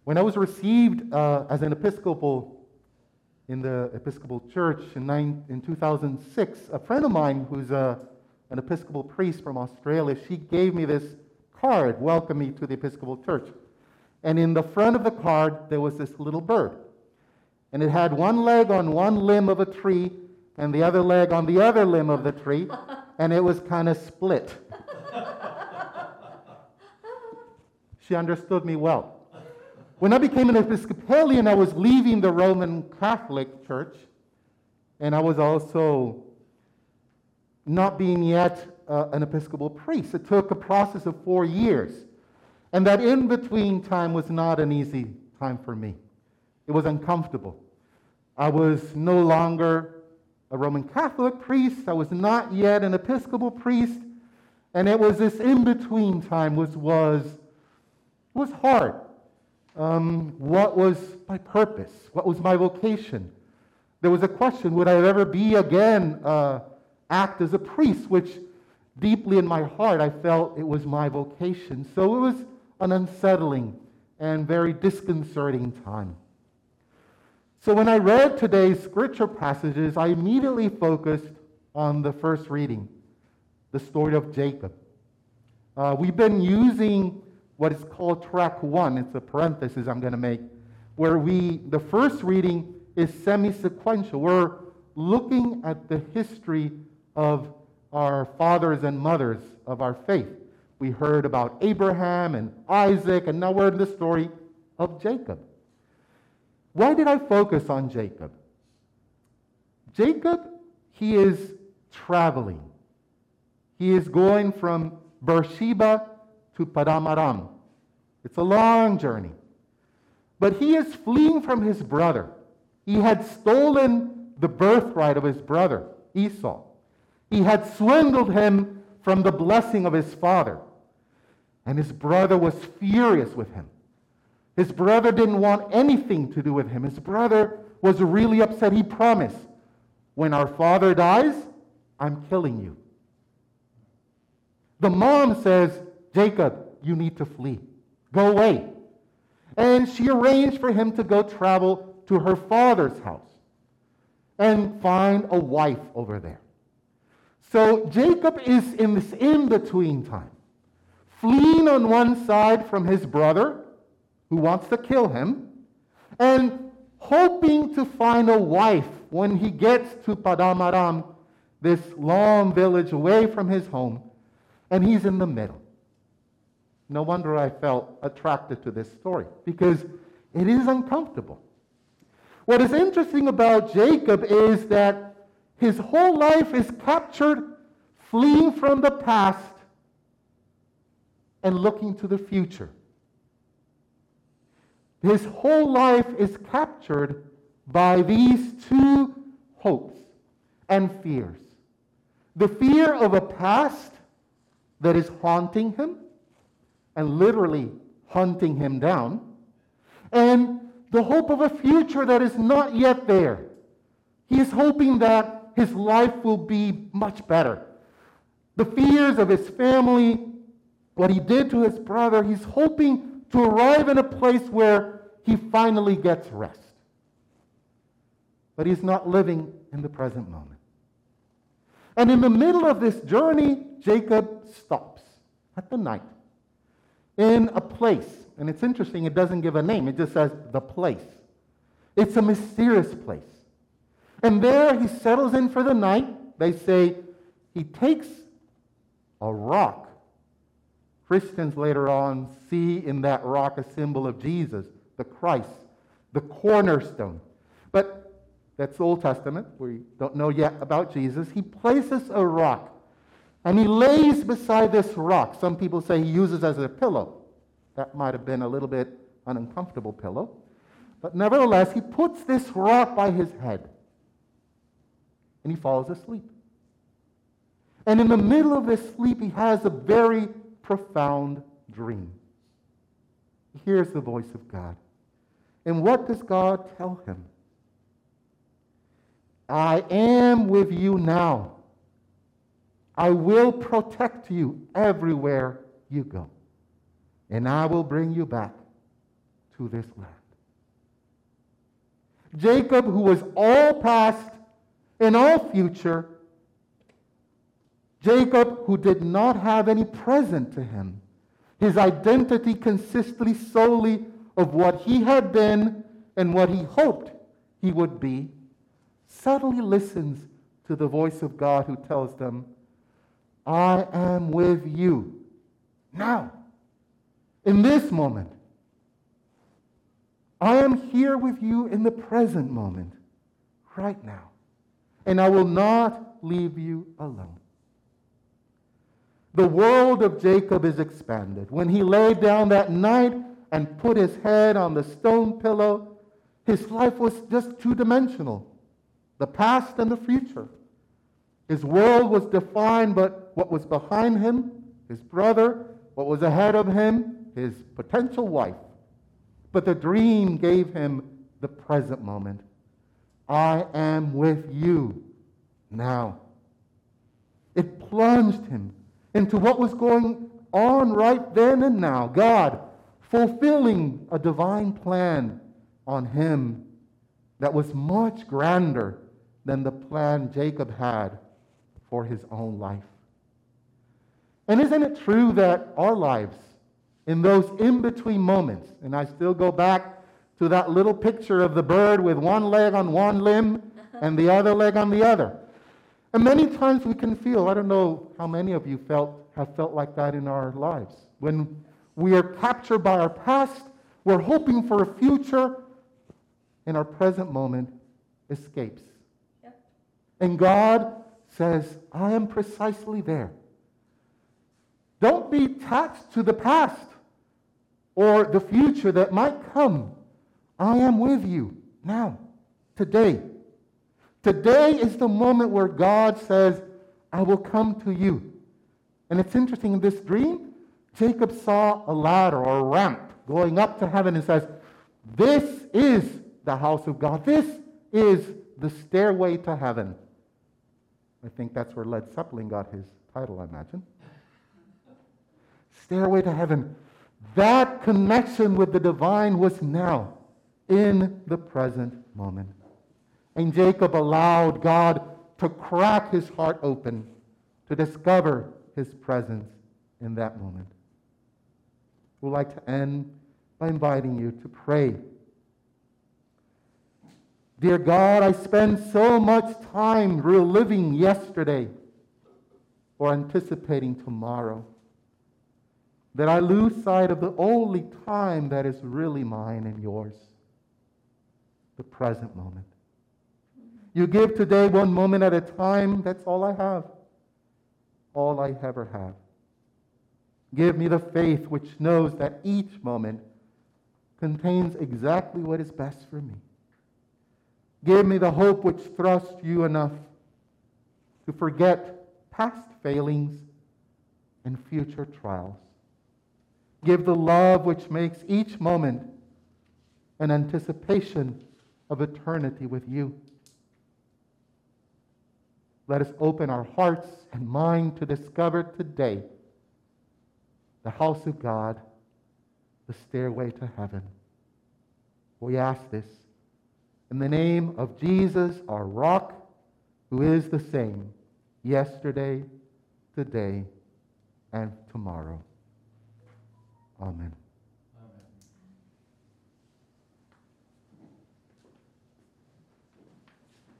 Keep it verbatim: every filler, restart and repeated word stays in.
When I was received uh, as an Episcopal in the Episcopal Church in, nine, in two thousand six, a friend of mine who's a, an Episcopal priest from Australia, she gave me this card, welcome me to the Episcopal Church. And in the front of the card, there was this little bird. And it had one leg on one limb of a tree and the other leg on the other limb of the tree, and it was kind of split. She understood me well. When I became an Episcopalian, I was leaving the Roman Catholic Church, and I was also not being yet uh, an Episcopal priest. It took a process of four years, and that in-between time was not an easy time for me. It was uncomfortable. I was no longer a Roman Catholic priest. I was not yet an Episcopal priest, and it was this in-between time was was was hard. Um, what was my purpose? What was my vocation? There was a question, would I ever be again uh, act as a priest, which deeply in my heart I felt it was my vocation. So it was an unsettling and very disconcerting time. So when I read today's scripture passages, I immediately focused on the first reading, the story of Jacob. Uh, we've been using what is called track one. It's a parenthesis I'm going to make, where we, the first reading is semi-sequential. We're looking at the history of our fathers and mothers of our faith. We heard about Abraham and Isaac, and now we're in the story of Jacob. Why did I focus on Jacob? Jacob, he is traveling. He is going from Beersheba to Paddan Aram. It's a long journey. But he is fleeing from his brother. He had stolen the birthright of his brother, Esau. He had swindled him from the blessing of his father. And his brother was furious with him. His brother didn't want anything to do with him. His brother was really upset. He promised, when our father dies, I'm killing you. The mom says, Jacob, you need to flee. Go away. And she arranged for him to go travel to her father's house and find a wife over there. So Jacob is in this in-between time, fleeing on one side from his brother, who wants to kill him, and hoping to find a wife when he gets to Paddan Aram, this long village away from his home, and he's in the middle. No wonder I felt attracted to this story, because it is uncomfortable. What is interesting about Jacob is that his whole life is captured fleeing from the past and looking to the future. His whole life is captured by these two hopes and fears. The fear of a past that is haunting him and literally hunting him down, and the hope of a future that is not yet there. He is hoping that his life will be much better. The fears of his family, what he did to his brother, he's hoping to arrive in a place where he finally gets rest. But he's not living in the present moment. And in the middle of this journey, Jacob stops at the night in a place. And it's interesting, it doesn't give a name. It just says the place. It's a mysterious place. And there he settles in for the night. They say he takes a rock. Christians later on see in that rock a symbol of Jesus, the Christ, the cornerstone. But that's Old Testament. We don't know yet about Jesus. He places a rock, and he lays beside this rock. Some people say he uses it as a pillow. That might have been a little bit an uncomfortable pillow. But nevertheless, he puts this rock by his head, and he falls asleep. And in the middle of this sleep, he has a very profound dream. He hears the voice of God. And what does God tell him? I am with you now. I will protect you everywhere you go. And I will bring you back to this land. Jacob, who was all past and all future, Jacob, who did not have any present to him, his identity consisted solely of what he had been and what he hoped he would be, suddenly listens to the voice of God who tells them, I am with you now, in this moment. I am here with you in the present moment, right now, and I will not leave you alone. The world of Jacob is expanded. When he lay down that night and put his head on the stone pillow, his life was just two-dimensional, the past and the future. His world was defined by what was behind him, his brother, what was ahead of him, his potential wife. But the dream gave him the present moment. I am with you now. It plunged him into what was going on right then and now. God fulfilling a divine plan on him that was much grander than the plan Jacob had for his own life. And isn't it true that our lives, in those in-between moments, and I still go back to that little picture of the bird with one leg on one limb and the other leg on the other. And many times we can feel, I don't know how many of you felt have felt like that in our lives. When we are captured by our past, we're hoping for a future, and our present moment escapes. Yep. And God says, I am precisely there. Don't be attached to the past or the future that might come. I am with you now, today. Today is the moment where God says, I will come to you. And it's interesting, in this dream, Jacob saw a ladder or a ramp going up to heaven and says, this is the house of God. This is the stairway to heaven. I think that's where Led Zeppelin got his title, I imagine. Stairway to heaven. That connection with the divine was now, in the present moment. And Jacob allowed God to crack his heart open, to discover his presence in that moment. We'd like to end by inviting you to pray. Dear God, I spend so much time reliving yesterday or anticipating tomorrow that I lose sight of the only time that is really mine and yours, the present moment. You give today one moment at a time, that's all I have, all I ever have. Give me the faith which knows that each moment contains exactly what is best for me. Give me the hope which trusts you enough to forget past failings and future trials. Give the love which makes each moment an anticipation of eternity with you. Let us open our hearts and mind to discover today the house of God, the stairway to heaven. We ask this in the name of Jesus, our rock, who is the same yesterday, today, and tomorrow. Amen.